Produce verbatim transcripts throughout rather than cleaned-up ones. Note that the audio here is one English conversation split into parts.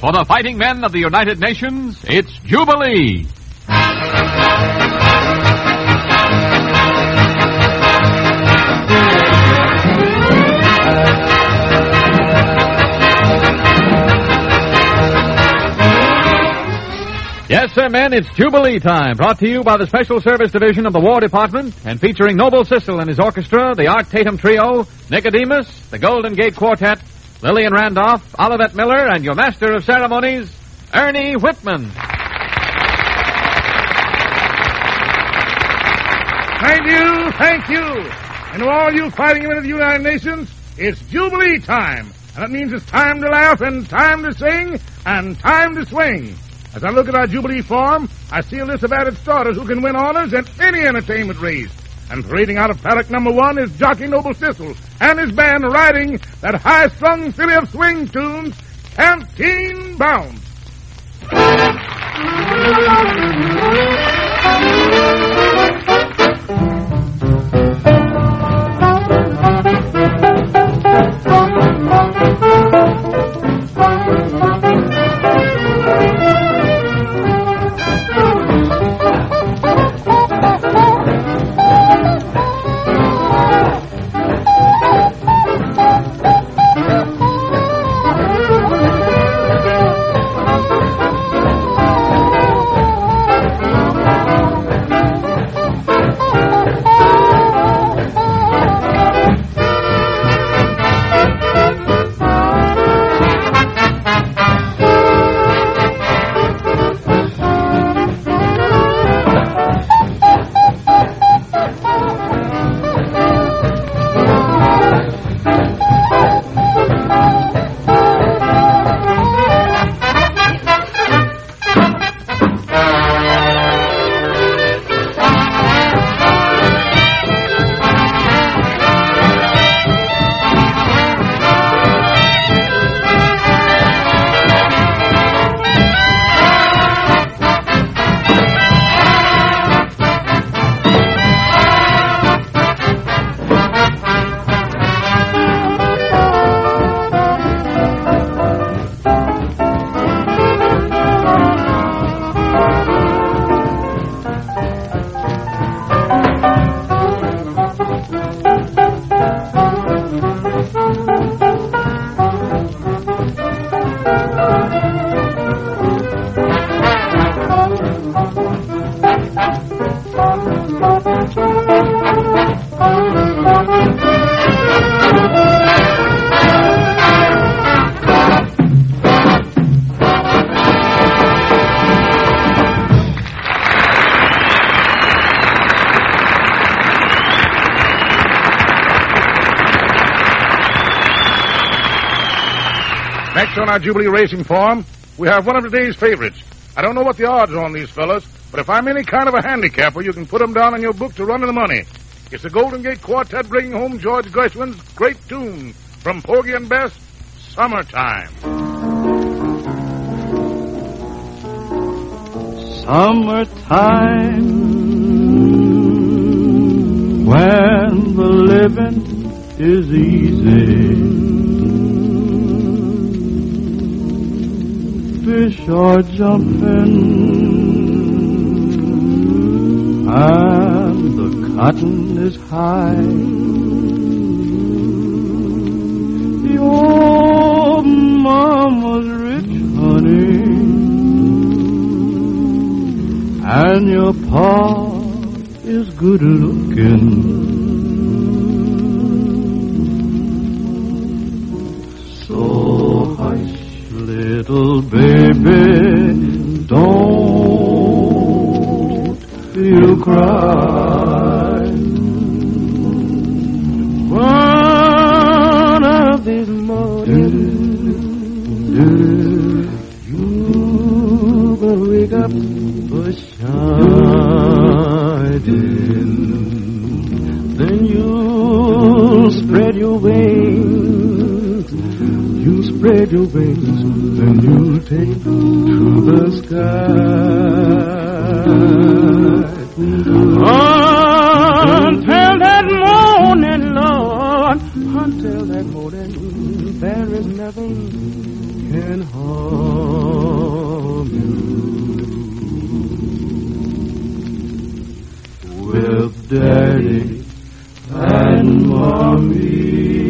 For the fighting men of the United Nations, it's Jubilee. Yes, sir, men, it's Jubilee time, brought to you by the Special Service Division of the War Department, and featuring Noble Sissel and his orchestra, the Art Tatum Trio, Nicodemus, the Golden Gate Quartet, Lillian Randolph, Olivet Miller, and your master of ceremonies, Ernie Whitman. Thank you, thank you. And to all you fighting men of the United Nations, it's Jubilee time. And that means it's time to laugh and time to sing and time to swing. As I look at our Jubilee form, I see a list of added starters who can win honors at any entertainment race. And parading out of paddock number one is Jockey Noble Sissel and his band riding that high-strung filly of swing tunes, Canteen Bounce. Next on our Jubilee racing form, we have one of today's favorites. I don't know what the odds are on these fellas, but if I'm any kind of a handicapper, you can put them down in your book to run to the money. It's the Golden Gate Quartet bringing home George Gershwin's great tune from Porgy and Bess, Summertime. Summertime, when the living is easy, fish are jumping and the cotton is high. Your mama's rich, honey, and your pa is good looking. So hush, little baby, don't feel crying. One of these mornings, you gonna wake up for shining. Then you'll spread your wings, you spread your wings, then you'll take to the sky. Until that morning, Lord, until that morning, there is nothing can harm. Daddy and Mommy.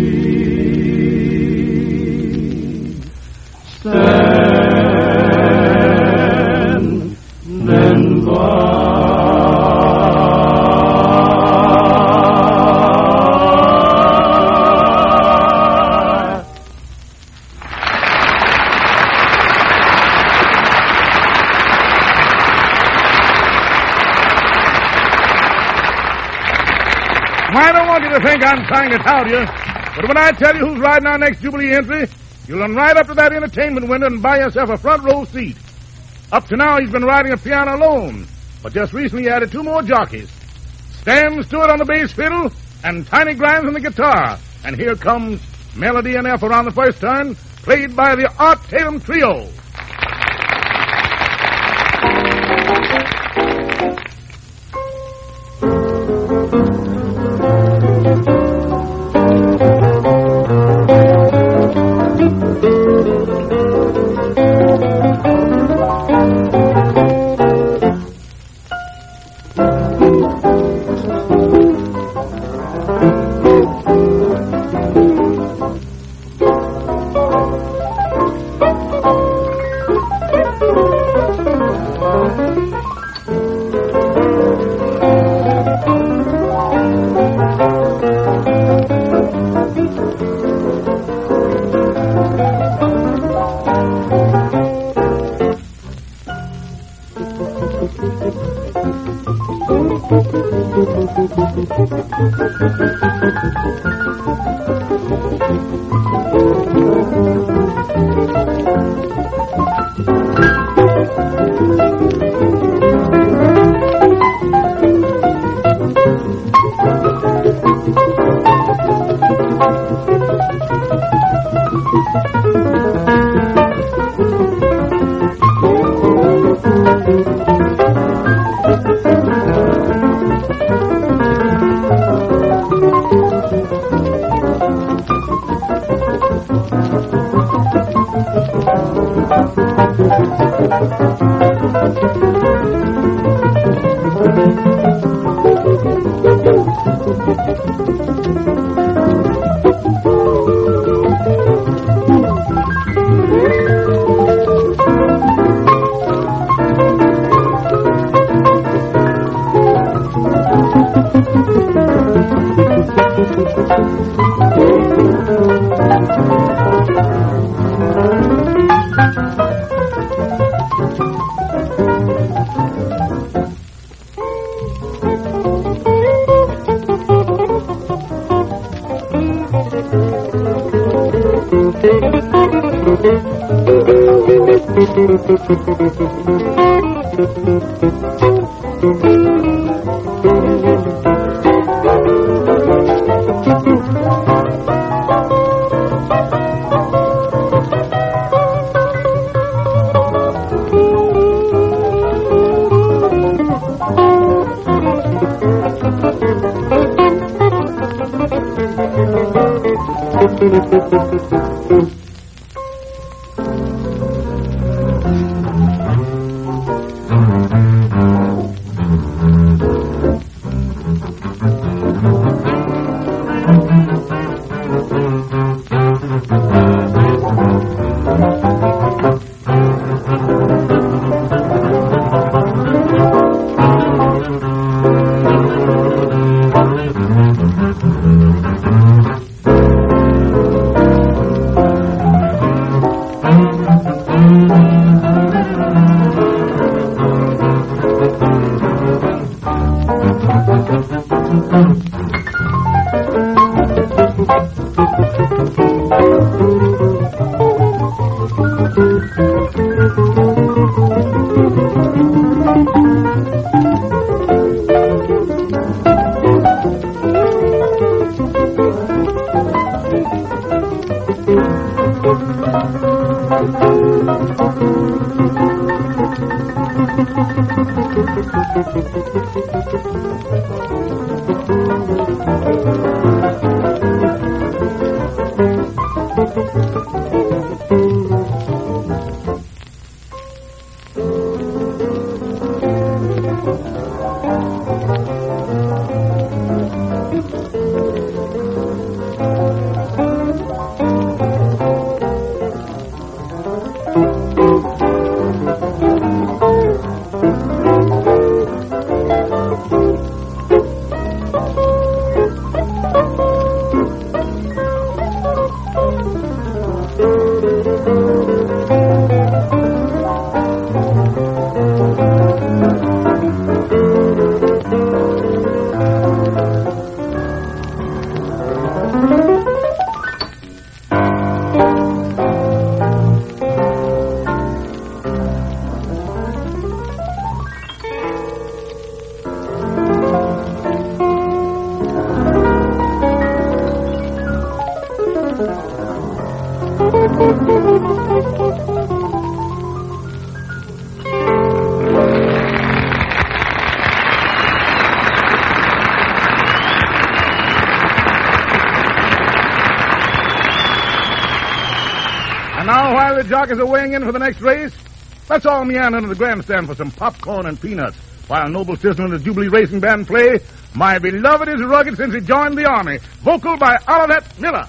Stand and by. I don't want you to think I'm trying to tout you, but when I tell you who's riding our next Jubilee entry, you'll run right up to that entertainment window and buy yourself a front row seat. Up to now, he's been riding a piano alone, but just recently he added two more jockeys. Stan Stewart on the bass fiddle and Tiny Grimes on the guitar. And here comes Melody and Ethel on the first turn, played by the Art Tatum Trio. And now, while the jockeys are weighing in for the next race, let's all meander into the grandstand for some popcorn and peanuts while Noble Sissel and the Jubilee Racing Band play My Beloved Is Rugged Since He Joined the Army, vocal by Olivet Miller.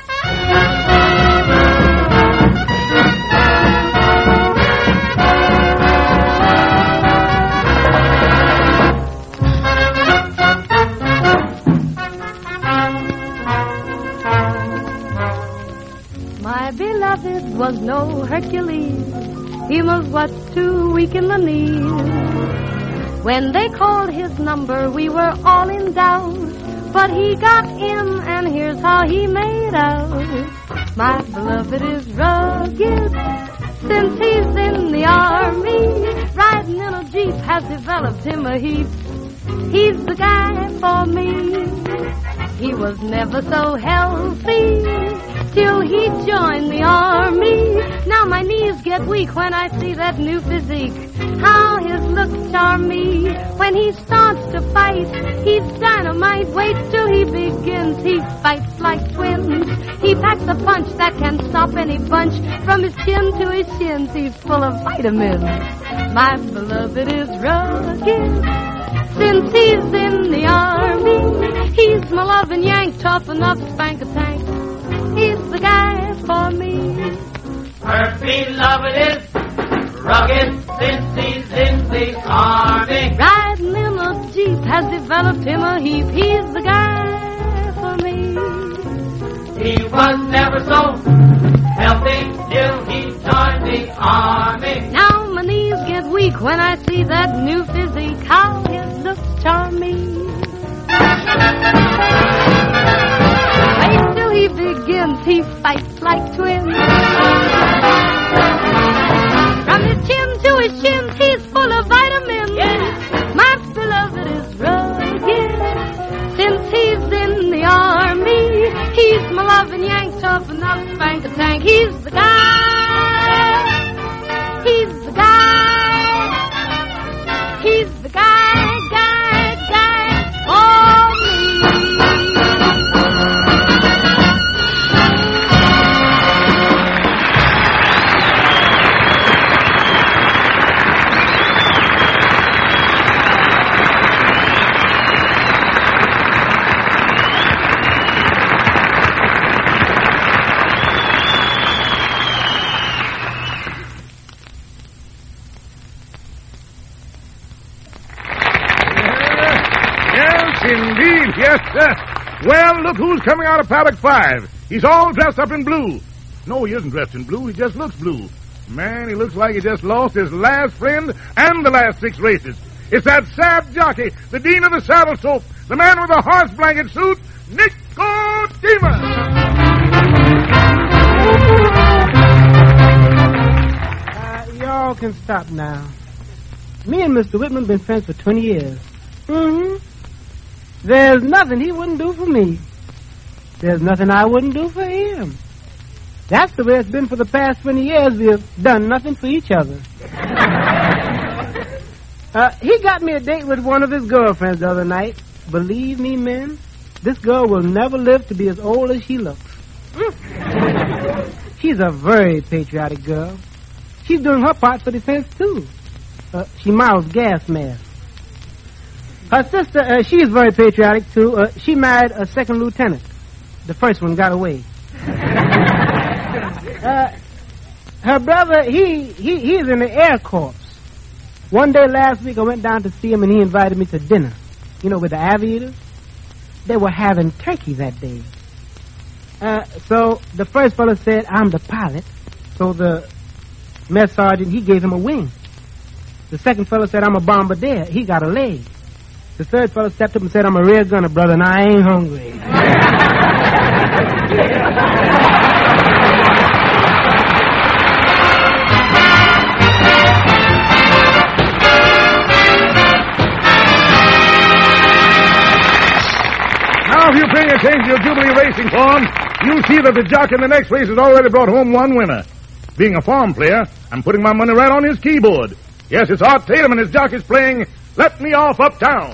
My beloved was no Hercules. He was what, too weak in the knees. When they called his number, we were all in doubt. But he got in, and here's how he made out. My beloved is rugged since he's in the army. Riding in a Jeep has developed him a heap. He's the guy for me. He was never so healthy till he joined the army. Now my knees get weak when I see that new physique. How his looks charm me. When he starts to fight, he's dynamite. Wait till he begins. He fights like twins. He packs a punch that can stop any bunch. From his chin to his shins, he's full of vitamins. My beloved is rugged since he's in the army. He's my loving yank, tough enough to spank a tank. He's the guy for me. Her beloved is rugged since he's in the army. Riding in a Jeep has developed him a heap. He's the guy for me. He was never so healthy till he joined the army. Now my knees get weak when I see that new physique. How his looks charm me. Wait till he begins, he fights like twins. From his chin to his shins, he's full of vitamins. Yeah. My beloved is rugged since he's in the army. He's my loving yank, tough enough to spank a tank. He's the guy. He's the guy. He's the guy, guy, guy for me. Indeed, yes, sir. Well, look who's coming out of paddock five. He's all dressed up in blue. No, he isn't dressed in blue. He just looks blue. Man, he looks like he just lost his last friend and the last six races. It's that sad jockey, the dean of the saddle soap, the man with the horse blanket suit, Nicodemus. Uh, y'all can stop now. Me and Mister Whitman been friends for twenty years. Mm-hmm. There's nothing he wouldn't do for me. There's nothing I wouldn't do for him. That's the way it's been for the past twenty years. We have done nothing for each other. uh, he got me a date with one of his girlfriends the other night. Believe me, men, this girl will never live to be as old as she looks. She's a very patriotic girl. She's doing her part for defense, too. Uh, she models gas masks. Her sister, uh, she's very patriotic, too. Uh, she married a second lieutenant. The first one got away. uh, her brother, he, he he's in the Air Corps. One day last week, I went down to see him, and he invited me to dinner. you know, with the aviators, they were having turkey that day. Uh, so the first fellow said, I'm the pilot. So the mess sergeant, he gave him a wing. The second fellow said, I'm a bombardier. He got a leg. The third fellow stepped up and said, I'm a rear gunner, brother, and I ain't hungry. Now, if you pay attention to your Jubilee racing form, you'll see that the jock in the next race has already brought home one winner. Being a farm player, I'm putting my money right on his keyboard. Yes, it's Art Tatum and his jock is playing Let Me Off Uptown.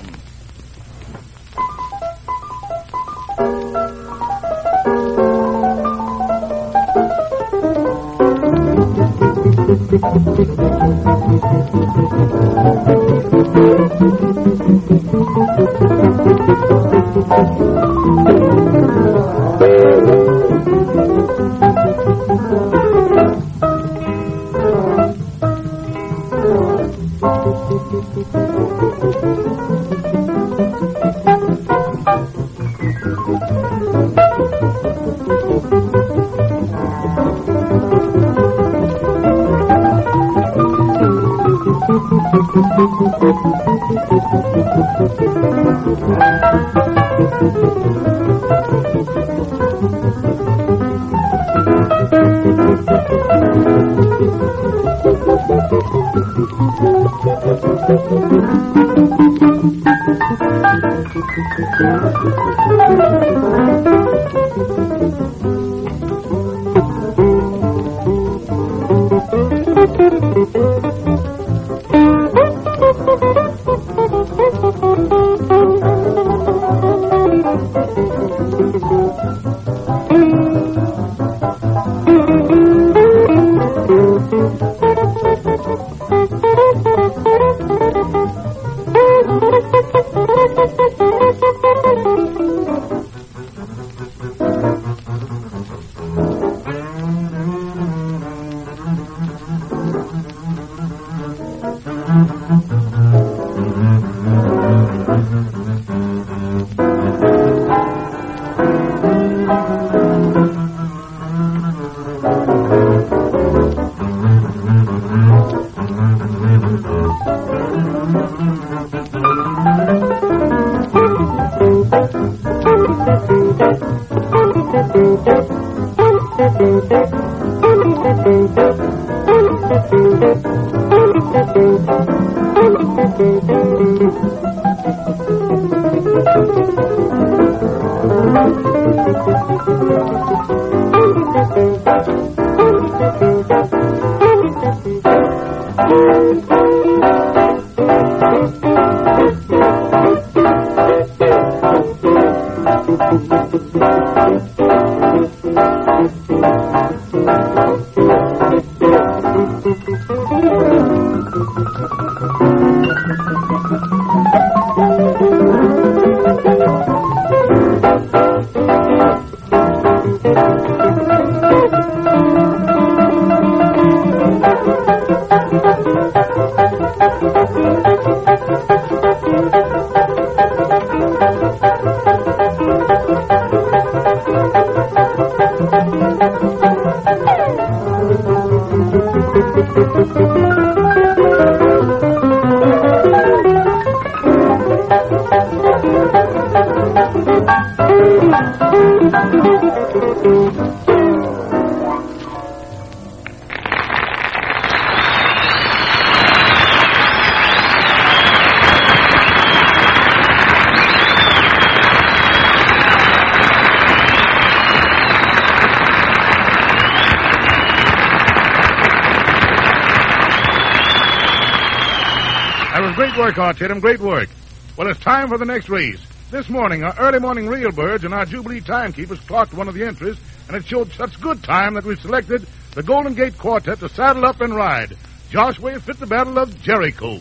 Great work, Art Tatum, great work. Well, it's time for the next race. This morning, our early morning real birds and our Jubilee timekeepers clocked one of the entries, and it showed such good time that we selected the Golden Gate Quartet to saddle up and ride. Joshua fit the Battle of Jericho.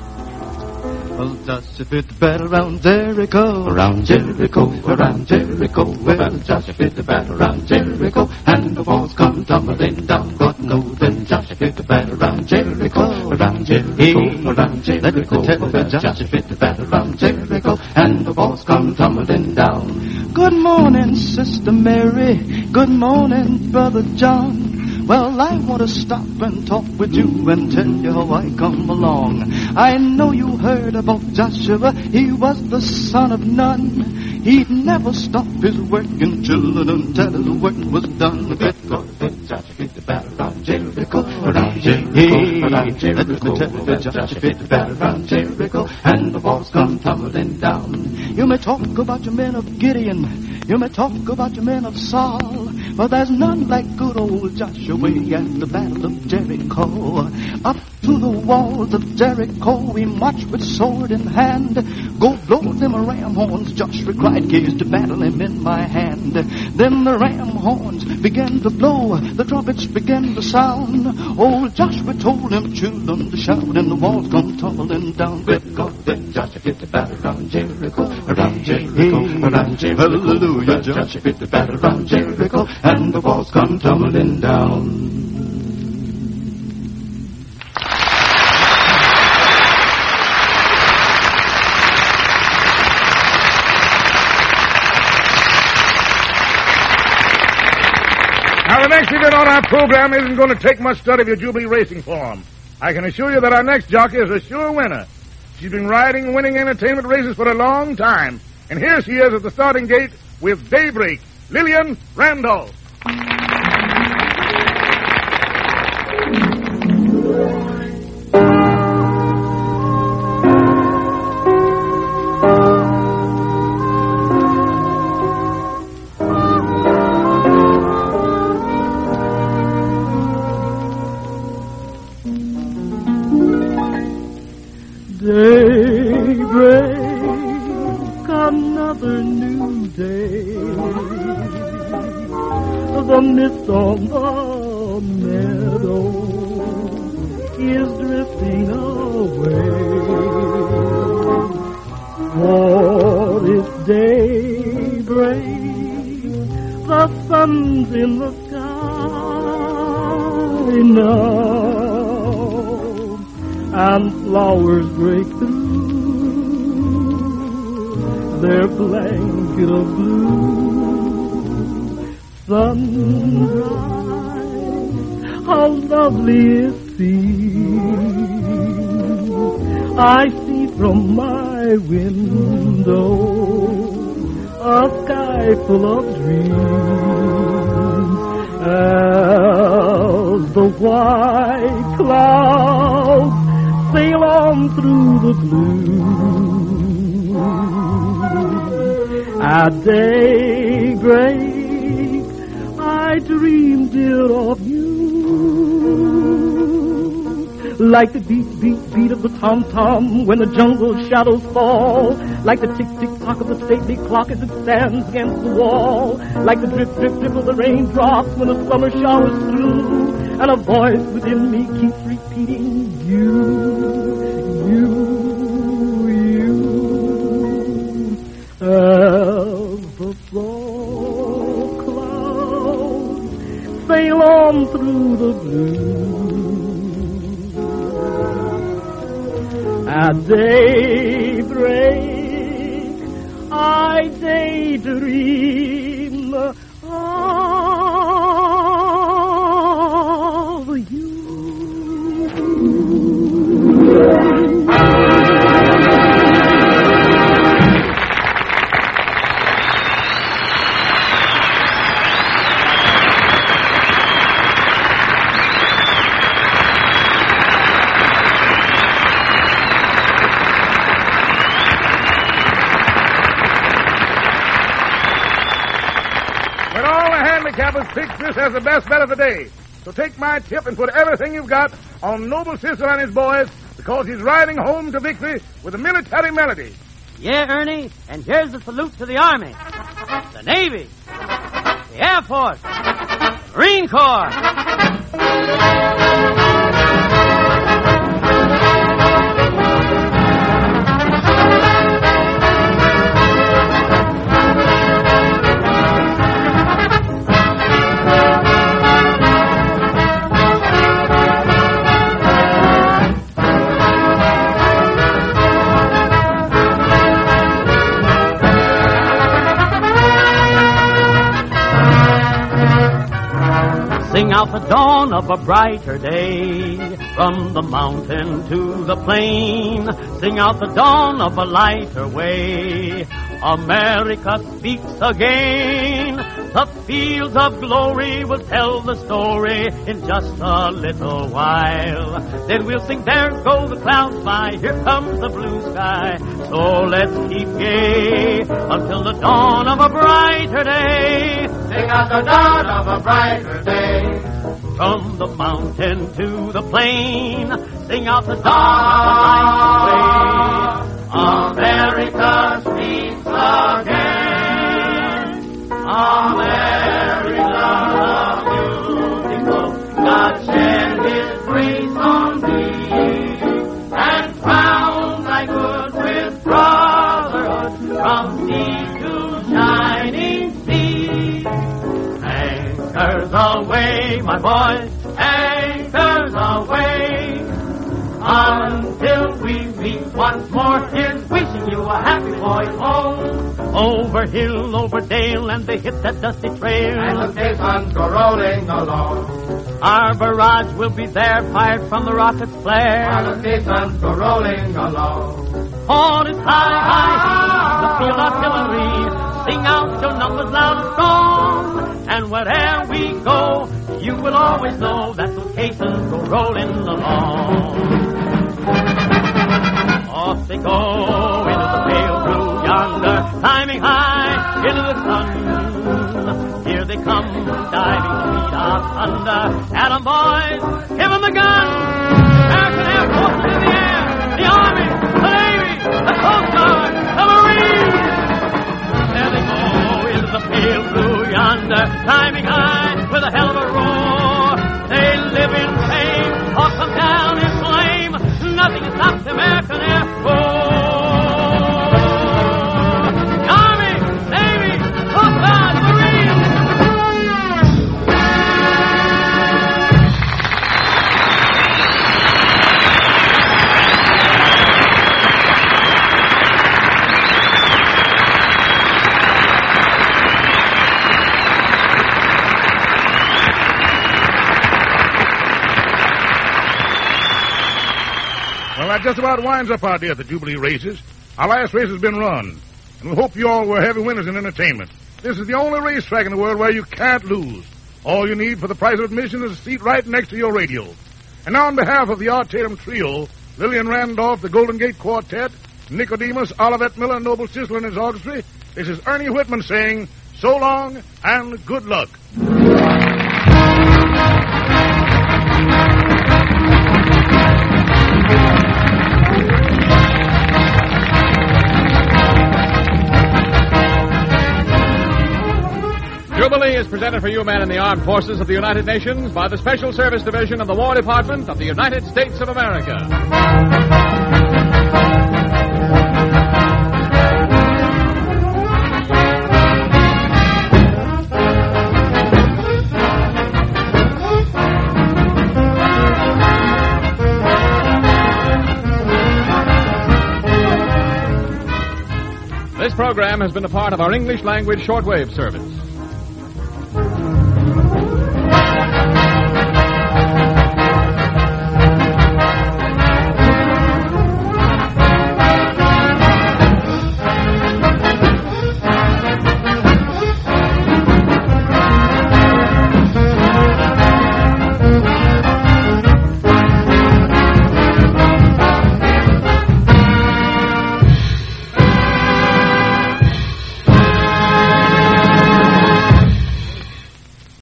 Well, Joshua fit the battle around Jericho, around Jericho, around Jericho. Well, Joshua fit the battle around Jericho, and the walls come tumbling down. But no, then Joshua fit the battle around Jericho, around Jericho, around Jericho. Let me tell you, Joshua fit the battle around Jericho. Good morning, Sister Mary. Good morning, Brother John. Well, I want to stop and talk with you and tell you how I come along. I know you heard about Joshua. He was the son of Nun. He'd never stop his work until until his work was done. Joshua fit the battle around Jericho, around Jericho, around Jericho. Joshua fit the battle around Jericho, and the walls come tumbling down. You may talk about your men of Gideon. You may talk about your men of Saul, but there's none like good old Joshua at the battle of Jericho. Up to the walls of Jericho we march with sword in hand. Go blow them ram horns, Joshua cried, gaze to battle him in my hand. Then the ram horns began to blow, the trumpets began to sound. Old Joshua told them children to shout, and the walls come tumbling down. With God, then Joshua fit the battle around Jericho, around Jericho, around Jericho. Hallelujah, Joshua fit the battle around Jericho, and the walls come tumbling down. Now, the next event on our program isn't going to take much study of your Jubilee racing form. I can assure you that our next jockey is a sure winner. She's been riding winning entertainment races for a long time. And here she is at the starting gate with Daybreak, Lillian Randolph. Daybreak, another new day. The mist on the meadow is drifting away. For it's daybreak, the sun's in the sky now, and flowers break through their blanket of blue. Sunrise, how lovely it seems. I see from my window a sky full of dreams, as the white clouds sail on through the blue. At daybreak, I dream, dear, of you. Like the beat, beat, beat of the tom-tom when the jungle shadows fall. Like the tick-tick-tock of the stately clock as it stands against the wall. Like the drip, drip, drip of the raindrops when the summer shower's through. And a voice within me keeps repeating, you, you, you. As the fall clouds sail on through the blue. At daybreak, I daydream of you. Picked this as the best bet of the day. So take my tip and put everything you've got on Noble Sissel and his boys, because he's riding home to victory with a military melody. Yeah, Ernie, and here's the salute to the Army, the Navy, the Air Force, the Marine Corps. out the dawn of a brighter day. From the mountain to the plain, sing out the dawn of a lighter way. America speaks again. The fields of glory will tell the story in just a little while. Then we'll sing, there go the clouds by, here comes the blue sky. So let's keep gay until the dawn of a brighter day. Sing out the dawn of a brighter day. From the mountain to the plain, sing out the dawn of a lighter way. America speaks again. America the beautiful, God shed His grace on thee, and crowned thy good with brotherhood from sea to shining sea. Anchors away, my boys, anchors away, until we meet once more. Here's wishing you a happy voyage home. Over hill, over dale, and they hit that dusty trail, And the caissons go rolling along. our barrage will be there, fired from the rocket's flare. And the caissons go rolling along. On its high, high heat, the field artillery sing out your numbers loud and strong. And wherever we go, you will always know that those caissons go rolling along. Off they go into the pale blue yonder, climbing high into the sun. Here they come, diving to meet our thunder. Adam, boys, give 'em the gun. American Air Force in the air, the Army, the Navy, the Coast Guard, the Marines. There they go into the pale blue yonder, climbing high with a hell of a roar. They live in fame or come down in flame. Nothing can stop the American Air Force. Army, Navy, Coast Guard, Marines. Well, that just about winds up our day at the Jubilee races. Our last race has been run, and we hope you all were heavy winners in entertainment. This is the only racetrack in the world where you can't lose. All you need for the price of admission is a seat right next to your radio. And now on behalf of the Art Tatum Trio, Lillian Randolph, the Golden Gate Quartet, Nicodemus, Olivet Miller, Noble Sissler and his orchestra, this is Ernie Whitman saying so long and good luck. Jubilee is presented for you men in the armed forces of the United Nations by the Special Service Division of the War Department of the United States of America. This program has been a part of our English language shortwave service.